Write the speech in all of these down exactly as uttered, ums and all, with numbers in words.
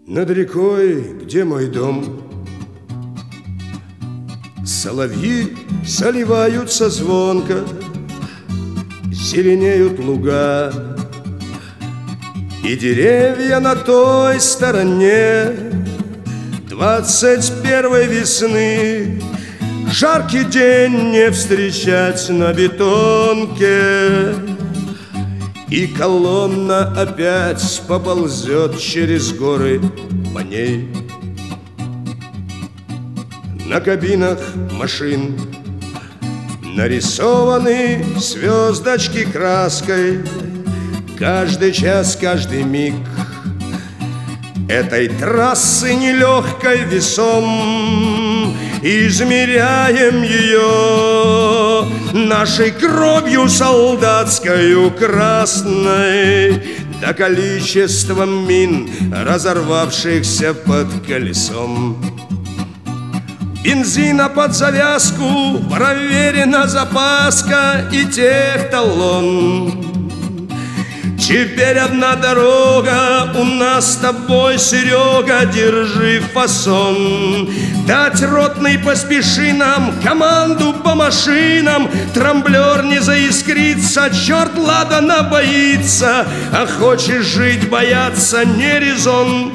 Над рекой, где мой дом, соловьи заливаются звонко, зеленеют луга, и деревья на той стороне двадцать первой весны. Жаркий день не встречать на бетонке, и колонна опять поползет через горы по ней. На кабинах машин нарисованы звездочки краской. Каждый час, каждый миг этой трассы нелегкой весом. Измеряем ее нашей кровью солдатскою красной, да количеством мин, разорвавшихся под колесом. Бензина под завязку, проверена запаска и техталон. Теперь одна дорога, у нас с тобой, Серега, держи фасон. Дать ротный поспеши нам, команду по машинам, трамблер не заискрится, черт ладана боится, а хочешь жить, бояться не резон.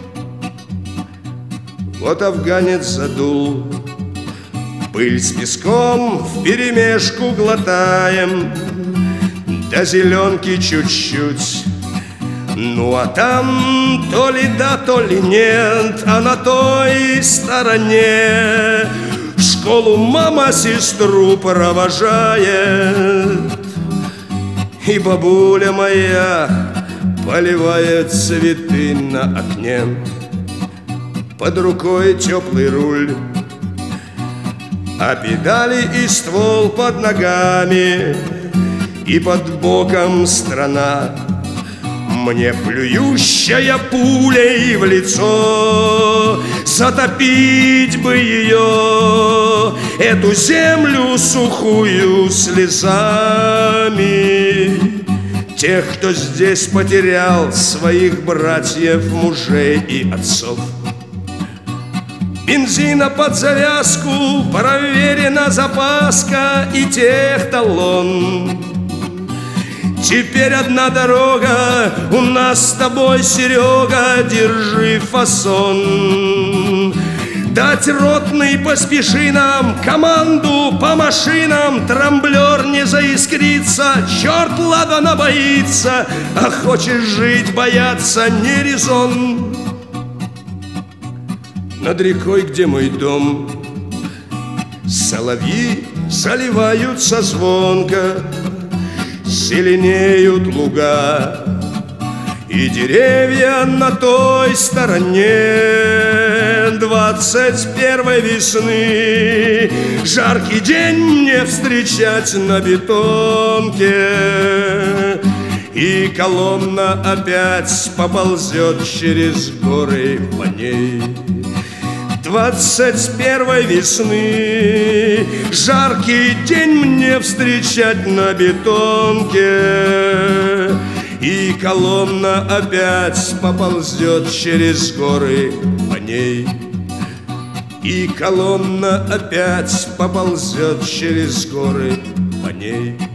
Вот афганец задул, пыль с песком вперемешку глотаем, до зеленки чуть-чуть. Ну а там то ли да, то ли нет, а на той стороне в школу мама сестру провожает, и бабуля моя поливает цветы на окне. Под рукой теплый руль, а педали и ствол под ногами, и под боком страна, мне плюющая пулей в лицо. Затопить бы ее, эту землю сухую, слезами тех, кто здесь потерял своих братьев, мужей и отцов. Бензина под завязку, проверена запаска и техталон. Теперь одна дорога, у нас с тобой, Серега, держи фасон. Дать ротный поспеши нам, команду по машинам, трамблер не заискрится, черт ладана боится, а хочешь жить, бояться не резон. Над рекой, где мой дом, соловьи заливаются звонко, зеленеют луга, и деревья на той стороне двадцать первой весны. Жаркий день мне встречать на бетонке, и колонна опять поползет через горы по ней. Двадцать первой весны жаркий день мне встречать на бетонке, и колонна опять поползет через горы по ней. И колонна опять поползет через горы по ней.